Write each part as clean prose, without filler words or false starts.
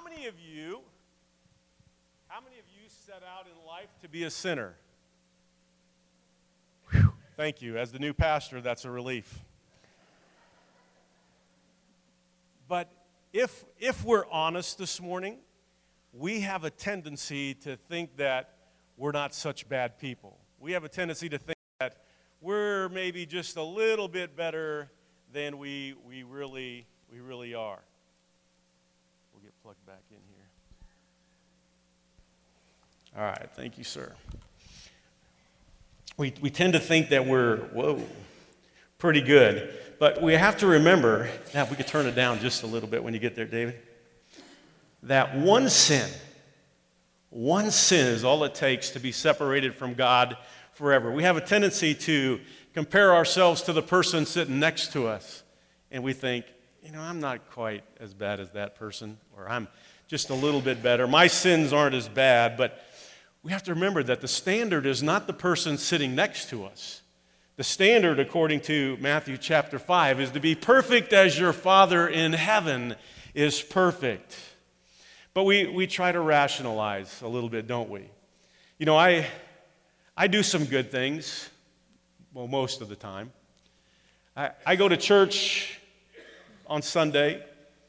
many of you set out in life to be a sinner? Whew, thank you. As the new pastor, that's a relief. But if we're honest this morning, we have a tendency to think that we're not such bad people. We have a tendency to think that we're maybe just a little bit better than we really are. We'll get plugged back in here. All right, thank you, sir. We tend to think that we're, pretty good. But we have to remember, now we could turn it down just a little bit when you get there, David, that one sin is all it takes to be separated from God forever. We have a tendency to compare ourselves to the person sitting next to us, and we think, I'm not quite as bad as that person, or I'm just a little bit better. My sins aren't as bad, but we have to remember that the standard is not the person sitting next to us. The standard, according to Matthew chapter 5, is to be perfect as your Father in heaven is perfect. But we try to rationalize a little bit, don't we? I do some good things, most of the time. I go to church on Sunday,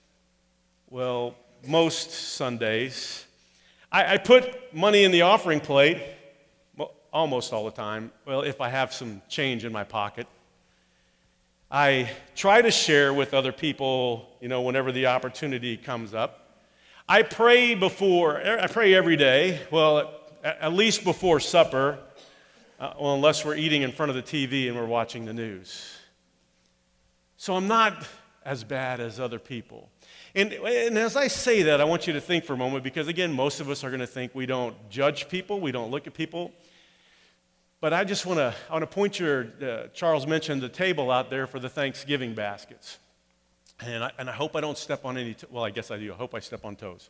most Sundays. I put money in the offering plate almost all the time, if I have some change in my pocket. I try to share with other people, whenever the opportunity comes up. I pray every day, at least before supper, unless we're eating in front of the TV and we're watching the news. So I'm not as bad as other people. And as I say that, I want you to think for a moment, because again, most of us are going to think we don't judge people, we don't look at people. But I just want to point Charles mentioned the table out there for the Thanksgiving baskets. And I hope I don't step on any, I guess I do. I hope I step on toes.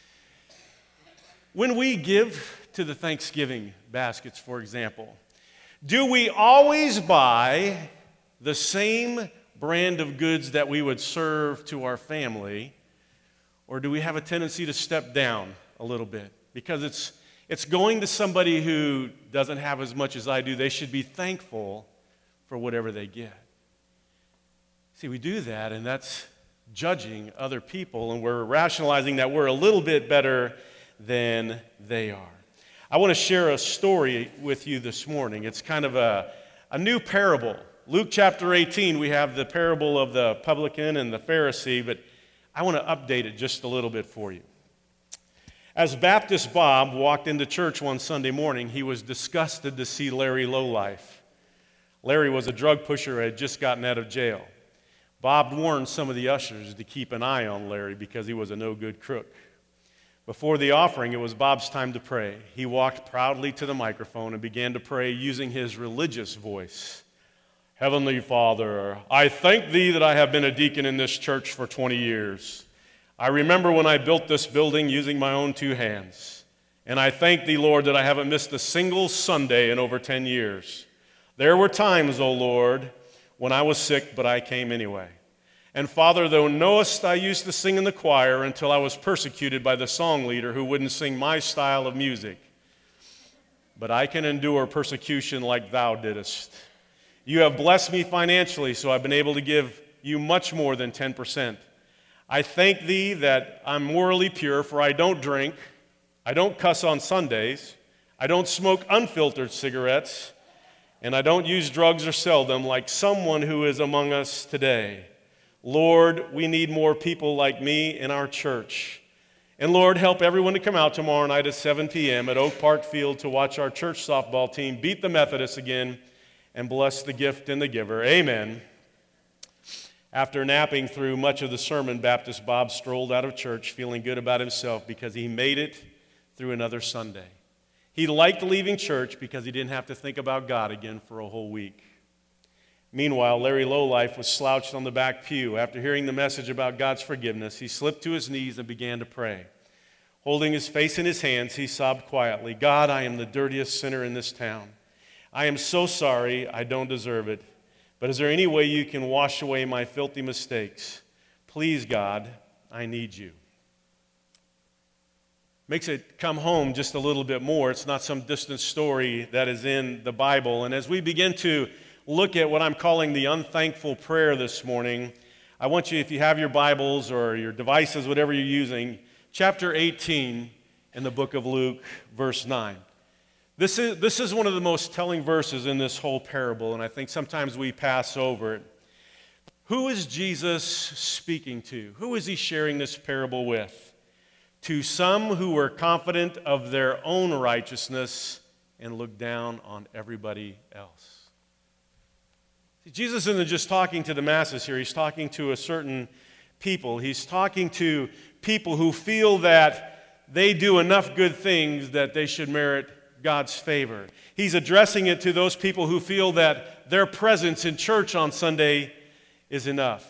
When we give to the Thanksgiving baskets, for example, do we always buy the same brand of goods that we would serve to our family, or do we have a tendency to step down a little bit? Because it's going to somebody who doesn't have as much as I do. They should be thankful for whatever they get. See, we do that, and that's judging other people, and we're rationalizing that we're a little bit better than they are. I want to share a story with you this morning. It's kind of a new parable. Luke chapter 18, we have the parable of the publican and the Pharisee, but I want to update it just a little bit for you. As Baptist Bob walked into church one Sunday morning, he was disgusted to see Larry Lowlife. Larry was a drug pusher who had just gotten out of jail. Bob warned some of the ushers to keep an eye on Larry because he was a no-good crook. Before the offering, it was Bob's time to pray. He walked proudly to the microphone and began to pray using his religious voice. Heavenly Father, I thank thee that I have been a deacon in this church for 20 years. I remember when I built this building using my own two hands. And I thank thee, Lord, that I haven't missed a single Sunday in over 10 years. There were times, O Lord, when I was sick, but I came anyway. And Father, thou knowest I used to sing in the choir until I was persecuted by the song leader who wouldn't sing my style of music. But I can endure persecution like thou didst. You have blessed me financially, so I've been able to give you much more than 10%. I thank thee that I'm morally pure, for I don't drink, I don't cuss on Sundays, I don't smoke unfiltered cigarettes, and I don't use drugs or sell them like someone who is among us today. Lord, we need more people like me in our church. And Lord, help everyone to come out tomorrow night at 7 p.m. at Oak Park Field to watch our church softball team beat the Methodists again, and bless the gift and the giver. Amen. After napping through much of the sermon, Baptist Bob strolled out of church feeling good about himself because he made it through another Sunday. He liked leaving church because he didn't have to think about God again for a whole week. Meanwhile, Larry Lowlife was slouched on the back pew. After hearing the message about God's forgiveness, he slipped to his knees and began to pray. Holding his face in his hands, he sobbed quietly, God, I am the dirtiest sinner in this town. I am so sorry, I don't deserve it. But is there any way you can wash away my filthy mistakes? Please, God, I need you. makes it come home just a little bit more. It's not some distant story that is in the Bible. And as we begin to look at what I'm calling the unthankful prayer this morning, I want you, if you have your Bibles or your devices, whatever you're using, chapter 18 in the book of Luke, verse 9. This is one of the most telling verses in this whole parable, and I think sometimes we pass over it. Who is Jesus speaking to? Who is he sharing this parable with? To some who were confident of their own righteousness and looked down on everybody else. See, Jesus isn't just talking to the masses here. He's talking to a certain people. He's talking to people who feel that they do enough good things that they should merit God's favor. He's addressing it to those people who feel that their presence in church on Sunday is enough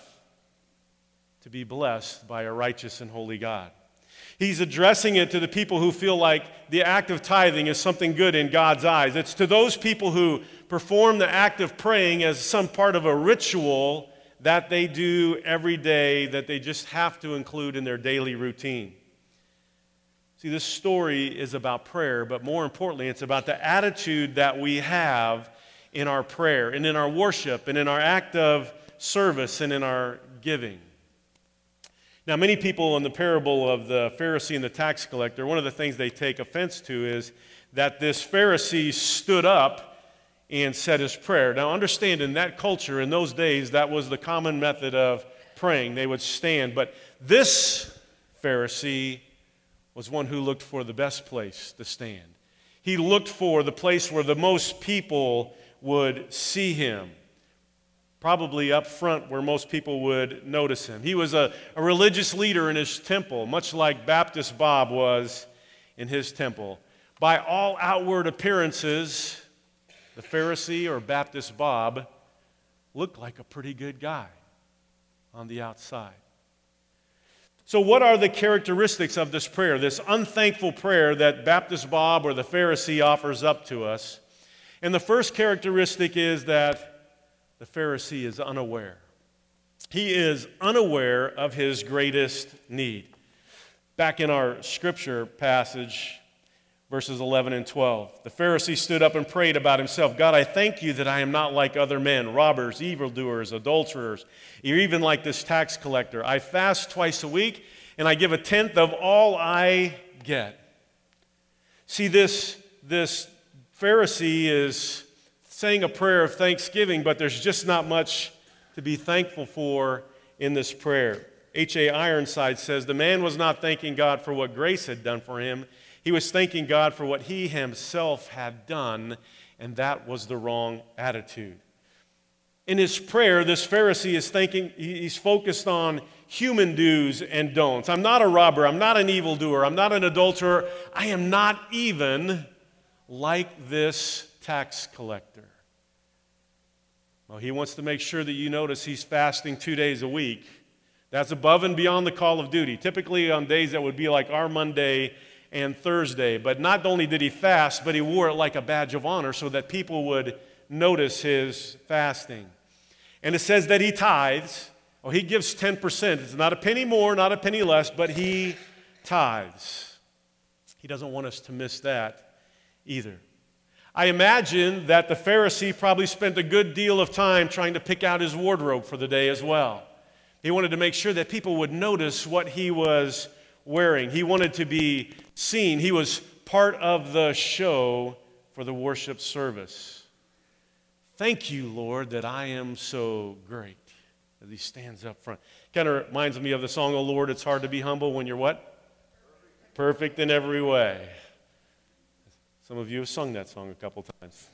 to be blessed by a righteous and holy God. He's addressing it to the people who feel like the act of tithing is something good in God's eyes. It's to those people who perform the act of praying as some part of a ritual that they do every day that they just have to include in their daily routine. See, this story is about prayer, but more importantly, it's about the attitude that we have in our prayer and in our worship and in our act of service and in our giving. Now, many people in the parable of the Pharisee and the tax collector, one of the things they take offense to is that this Pharisee stood up and said his prayer. Now, understand, in that culture, in those days, that was the common method of praying. They would stand. But this Pharisee was one who looked for the best place to stand. He looked for the place where the most people would see him, probably up front where most people would notice him. He was a religious leader in his temple, much like Baptist Bob was in his temple. By all outward appearances, the Pharisee or Baptist Bob looked like a pretty good guy on the outside. So what are the characteristics of this prayer, this unthankful prayer that Baptist Bob or the Pharisee offers up to us? And the first characteristic is that the Pharisee is unaware. He is unaware of his greatest need. Back in our scripture passage, verses 11 and 12, the Pharisee stood up and prayed about himself. God, I thank you that I am not like other men, robbers, evildoers, adulterers, or even like this tax collector. I fast twice a week, and I give a tenth of all I get. See, this Pharisee is saying a prayer of thanksgiving, but there's just not much to be thankful for in this prayer. H.A. Ironside says, the man was not thanking God for what grace had done for him. He was thanking God for what he himself had done, and that was the wrong attitude. In his prayer, this Pharisee is thinking, he's focused on human do's and don'ts. I'm not a robber. I'm not an evildoer. I'm not an adulterer. I am not even like this tax collector. Well, he wants to make sure that you notice he's fasting 2 days a week. That's above and beyond the call of duty. Typically on days that would be like our Monday and Thursday. But not only did he fast, but he wore it like a badge of honor so that people would notice his fasting. And it says that he tithes. Oh, he gives 10%. It's not a penny more, not a penny less, but he tithes. He doesn't want us to miss that either. I imagine that the Pharisee probably spent a good deal of time trying to pick out his wardrobe for the day as well. He wanted to make sure that people would notice what he was wearing. He wanted to be seen. He was part of the show for the worship service. Thank you, Lord, that I am so great. As he stands up front. Kind of reminds me of the song, Oh Lord, it's hard to be humble when you're what? Perfect in every way. Some of you have sung that song a couple times.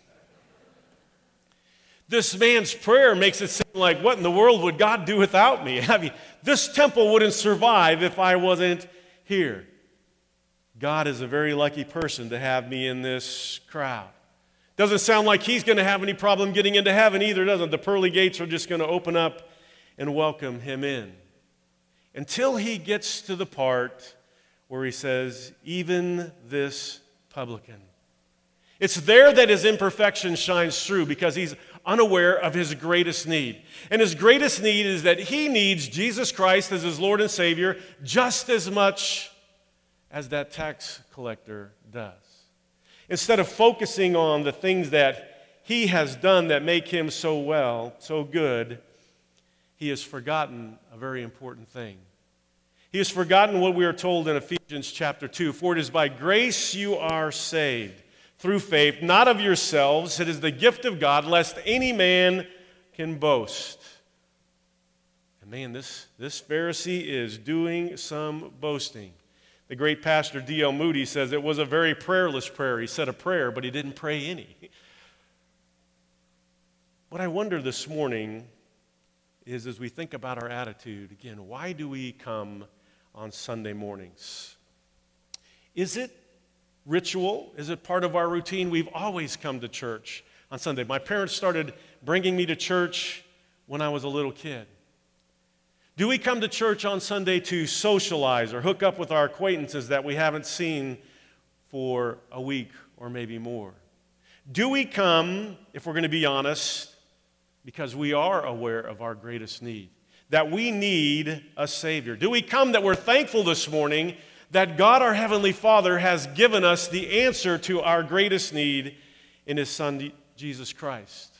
This man's prayer makes it seem like, what in the world would God do without me? I mean, this temple wouldn't survive if I wasn't here. God is a very lucky person to have me in this crowd. Doesn't sound like he's going to have any problem getting into heaven either, doesn't it? The pearly gates are just going to open up and welcome him in. Until he gets to the part where he says, even this publican. It's there that his imperfection shines through because he's unaware of his greatest need. And his greatest need is that he needs Jesus Christ as his Lord and Savior just as much as that tax collector does. Instead of focusing on the things that he has done that make him so well, so good, he has forgotten a very important thing. He has forgotten what we are told in Ephesians chapter 2. For it is by grace you are saved, through faith, not of yourselves. It is the gift of God, lest any man can boast. And man, this Pharisee is doing some boasting. The great pastor D.L. Moody says it was a very prayerless prayer. He said a prayer, but he didn't pray any. What I wonder this morning is, as we think about our attitude, again, why do we come on Sunday mornings? Is it ritual? Is it part of our routine? We've always come to church on Sunday. My parents started bringing me to church when I was a little kid. Do we come to church on Sunday to socialize or hook up with our acquaintances that we haven't seen for a week or maybe more? Do we come, if we're going to be honest, because we are aware of our greatest need, that we need a Savior? Do we come that we're thankful this morning that God, our Heavenly Father, has given us the answer to our greatest need in His Son, Jesus Christ?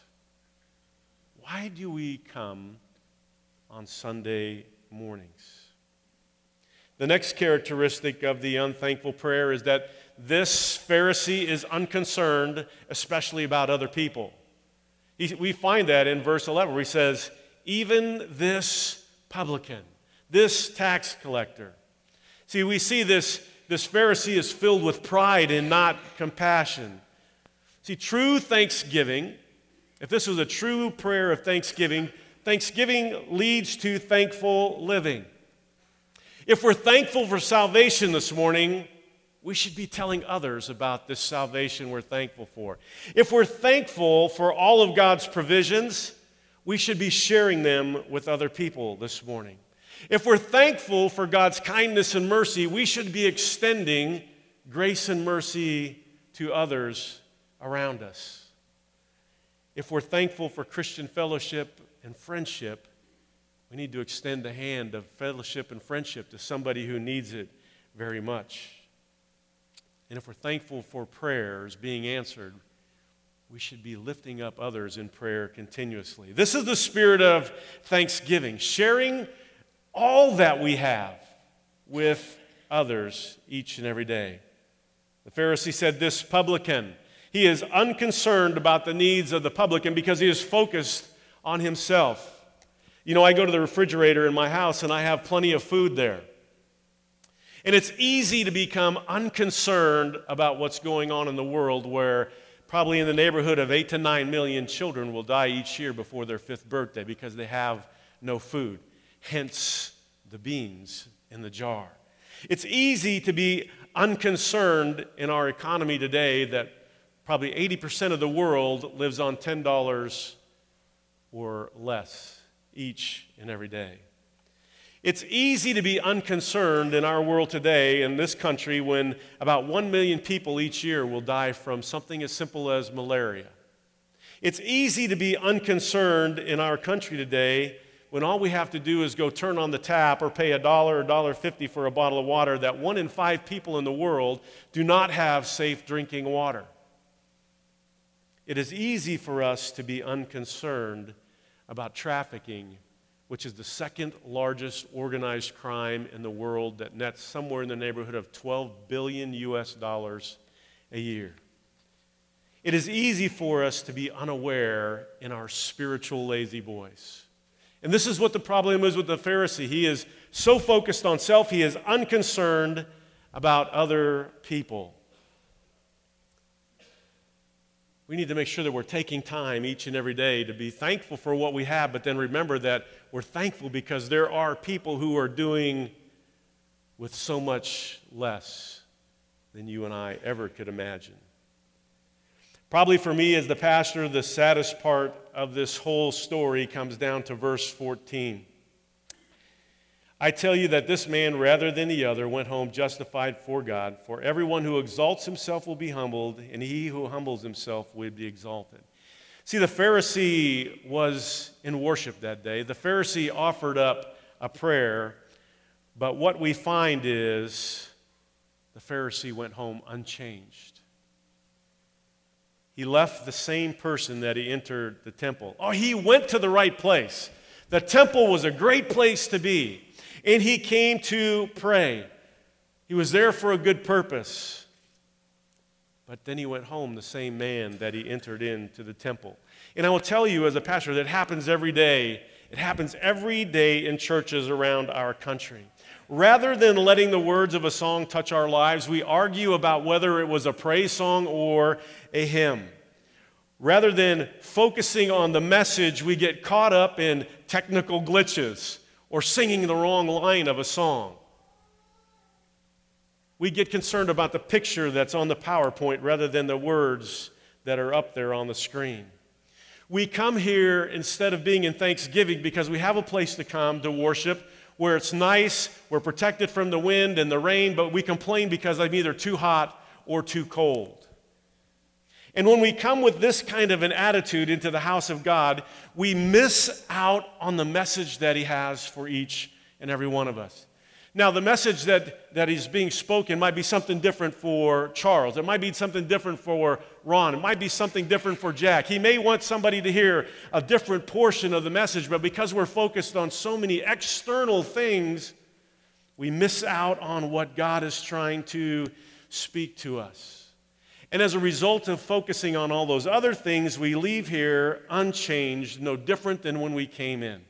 Why do we come on Sunday mornings? The next characteristic of the unthankful prayer is that this Pharisee is unconcerned, especially about other people. We find that in verse 11 where he says, even this publican, this tax collector. See, we see this Pharisee is filled with pride and not compassion. See, true thanksgiving, if this was a true prayer of thanksgiving, thanksgiving leads to thankful living. If we're thankful for salvation this morning, we should be telling others about this salvation we're thankful for. If we're thankful for all of God's provisions, we should be sharing them with other people this morning. If we're thankful for God's kindness and mercy, we should be extending grace and mercy to others around us. If we're thankful for Christian fellowship and friendship, we need to extend the hand of fellowship and friendship to somebody who needs it very much. And if we're thankful for prayers being answered, we should be lifting up others in prayer continuously. This is the spirit of thanksgiving, sharing all that we have with others each and every day. The Pharisee said, this publican, he is unconcerned about the needs of the publican because he is focused on himself. You know, I go to the refrigerator in my house and I have plenty of food there. And it's easy to become unconcerned about what's going on in the world, where probably in the neighborhood of 8 to 9 million children will die each year before their 5th birthday because they have no food. Hence the beans in the jar. It's easy to be unconcerned in our economy today that probably 80% of the world lives on $10 or less each and every day. It's easy to be unconcerned in our world today, in this country, when about 1 million people each year will die from something as simple as malaria. It's easy to be unconcerned in our country today when all we have to do is go turn on the tap or pay $1 or $1.50 for a bottle of water, that 1 in 5 people in the world do not have safe drinking water. It is easy for us to be unconcerned about trafficking, which is the second largest organized crime in the world that nets somewhere in the neighborhood of $12 billion a year. It is easy for us to be unaware in our spiritual lazy boys. And this is what the problem is with the Pharisee. He is so focused on self, he is unconcerned about other people. We need to make sure that we're taking time each and every day to be thankful for what we have, but then remember that we're thankful because there are people who are doing with so much less than you and I ever could imagine. Probably for me as the pastor, the saddest part of this whole story comes down to verse 14. I tell you that this man, rather than the other, went home justified for God. For everyone who exalts himself will be humbled, and he who humbles himself will be exalted. See, the Pharisee was in worship that day. The Pharisee offered up a prayer, but what we find is the Pharisee went home unchanged. He left the same person that he entered the temple. Oh, he went to the right place. The temple was a great place to be. And he came to pray. He was there for a good purpose. But then he went home the same man that he entered into the temple. And I will tell you as a pastor that happens every day. It happens every day in churches around our country. Rather than letting the words of a song touch our lives, we argue about whether it was a praise song or a hymn. Rather than focusing on the message, we get caught up in technical glitches or singing the wrong line of a song. We get concerned about the picture that's on the PowerPoint rather than the words that are up there on the screen. We come here instead of being in thanksgiving because we have a place to come to worship where it's nice, we're protected from the wind and the rain, but we complain because I'm either too hot or too cold. And when we come with this kind of an attitude into the house of God, we miss out on the message that He has for each and every one of us. Now, the message that is being spoken might be something different for Charles. It might be something different for Ron. It might be something different for Jack. He may want somebody to hear a different portion of the message, but because we're focused on so many external things, we miss out on what God is trying to speak to us. And as a result of focusing on all those other things, we leave here unchanged, no different than when we came in.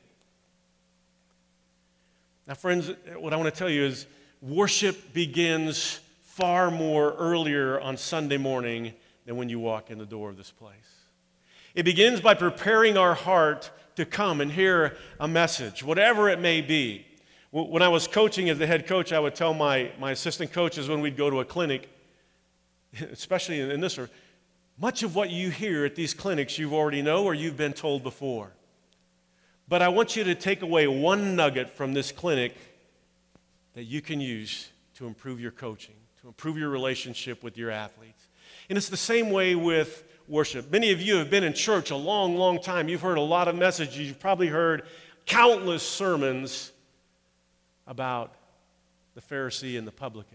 Now, friends, what I want to tell you is worship begins far more earlier on Sunday morning than when you walk in the door of this place. It begins by preparing our heart to come and hear a message, whatever it may be. When I was coaching as the head coach, I would tell my assistant coaches when we'd go to a clinic, especially in this, much of what you hear at these clinics you already know or you've been told before. But I want you to take away one nugget from this clinic that you can use to improve your coaching, to improve your relationship with your athletes. And it's the same way with worship. Many of you have been in church a long, long time. You've heard a lot of messages. You've probably heard countless sermons about the Pharisee and the publican.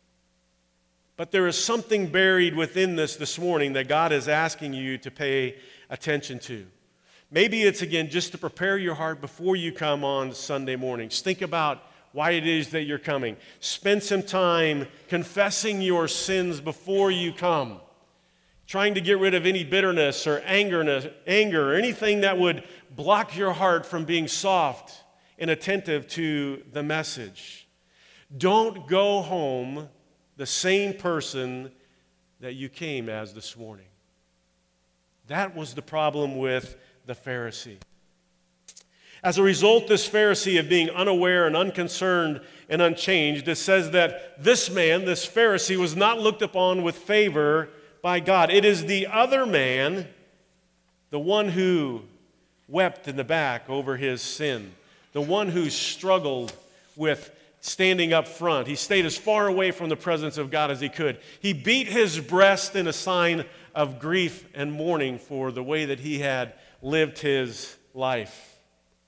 But there is something buried within this morning that God is asking you to pay attention to. Maybe it's, again, just to prepare your heart before you come on Sunday mornings. Think about why it is that you're coming. Spend some time confessing your sins before you come. Trying to get rid of any bitterness or anger or anything that would block your heart from being soft and attentive to the message. Don't go home the same person that you came as this morning. That was the problem with the Pharisee. As a result, this Pharisee of being unaware and unconcerned and unchanged, it says that this man, this Pharisee, was not looked upon with favor by God. It is the other man, the one who wept in the back over his sin, the one who struggled with standing up front. He stayed as far away from the presence of God as he could. He beat his breast in a sign of grief and mourning for the way that he had lived his life.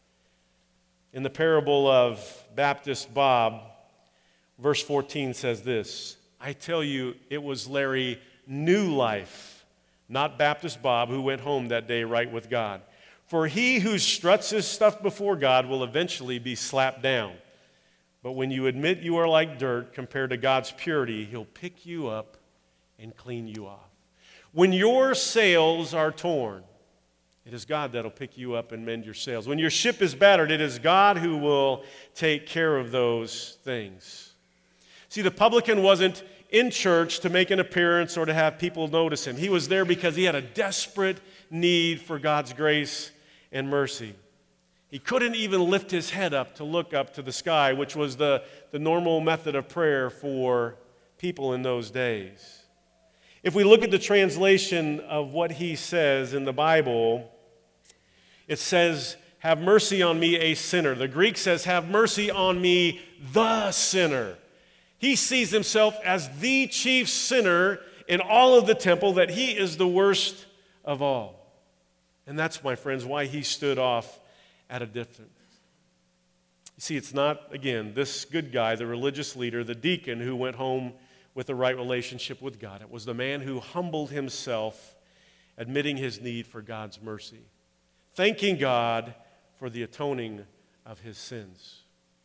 In the parable of Baptist Bob, verse 14 says this, I tell you, it was Larry New Life, not Baptist Bob, who went home that day right with God. For he who struts his stuff before God will eventually be slapped down. But when you admit you are like dirt compared to God's purity, He'll pick you up and clean you off. When your sails are torn, it is God that'll pick you up and mend your sails. When your ship is battered, it is God who will take care of those things. See, the publican wasn't in church to make an appearance or to have people notice him. He was there because he had a desperate need for God's grace and mercy. He couldn't even lift his head up to look up to the sky, which was the normal method of prayer for people in those days. If we look at the translation of what he says in the Bible, it says, have mercy on me, a sinner. The Greek says, have mercy on me, the sinner. He sees himself as the chief sinner in all of the temple, that he is the worst of all. And that's, my friends, why he stood off at a distance. You see, it's not, again, this good guy, the religious leader, the deacon who went home with a right relationship with God. It was the man who humbled himself, admitting his need for God's mercy, thanking God for the atoning of his sins.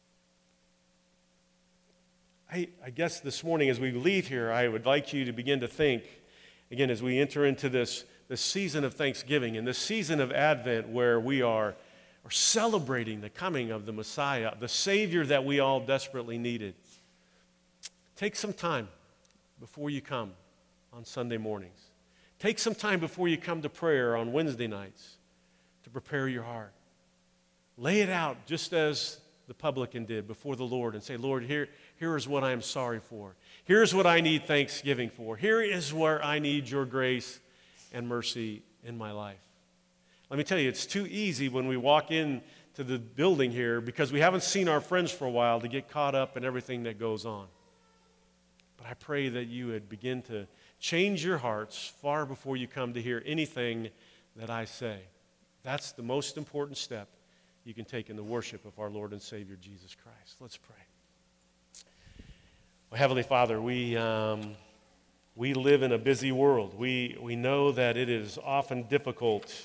I guess this morning as we leave here, I would like you to begin to think, again, as we enter into this season of Thanksgiving and this season of Advent where we are celebrating the coming of the Messiah, the Savior that we all desperately needed. Take some time before you come on Sunday mornings. Take some time before you come to prayer on Wednesday nights to prepare your heart. Lay it out just as the publican did before the Lord and say, Lord, here is what I am sorry for. Here's what I need thanksgiving for. Here is where I need your grace and mercy in my life. Let me tell you, it's too easy when we walk into the building here because we haven't seen our friends for a while to get caught up in everything that goes on. But I pray that you would begin to change your hearts far before you come to hear anything that I say. That's the most important step you can take in the worship of our Lord and Savior, Jesus Christ. Let's pray. Well, Heavenly Father, we live in a busy world. We know that it is often difficult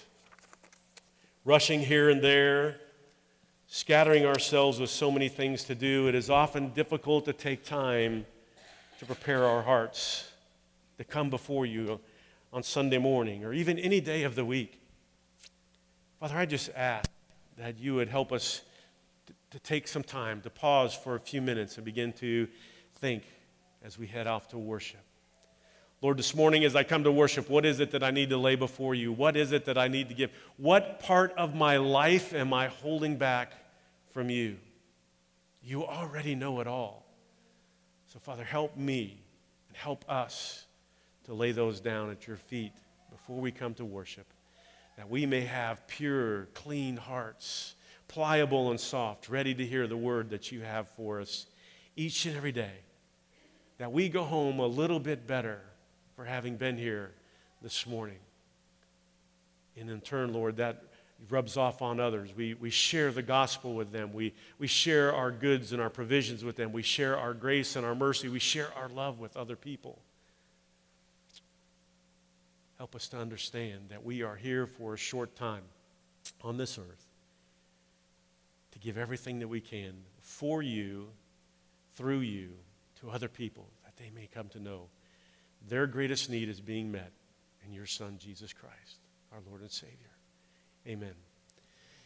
rushing here and there, scattering ourselves with so many things to do. It is often difficult to take time to prepare our hearts to come before you on Sunday morning or even any day of the week. Father, I just ask that you would help us to take some time, to pause for a few minutes and begin to think as we head off to worship. Lord, this morning as I come to worship, what is it that I need to lay before you? What is it that I need to give? What part of my life am I holding back from you? You already know it all. So, Father, help me and help us to lay those down at your feet before we come to worship, that we may have pure, clean hearts, pliable and soft, ready to hear the word that you have for us each and every day, that we go home a little bit better for having been here this morning. And in turn, Lord, that rubs off on others. We share the gospel with them. We share our goods and our provisions with them. We share our grace and our mercy. We share our love with other people. Help us to understand that we are here for a short time on this earth to give everything that we can for you, through you, to other people, that they may come to know their greatest need is being met in your Son, Jesus Christ, our Lord and Savior. Amen.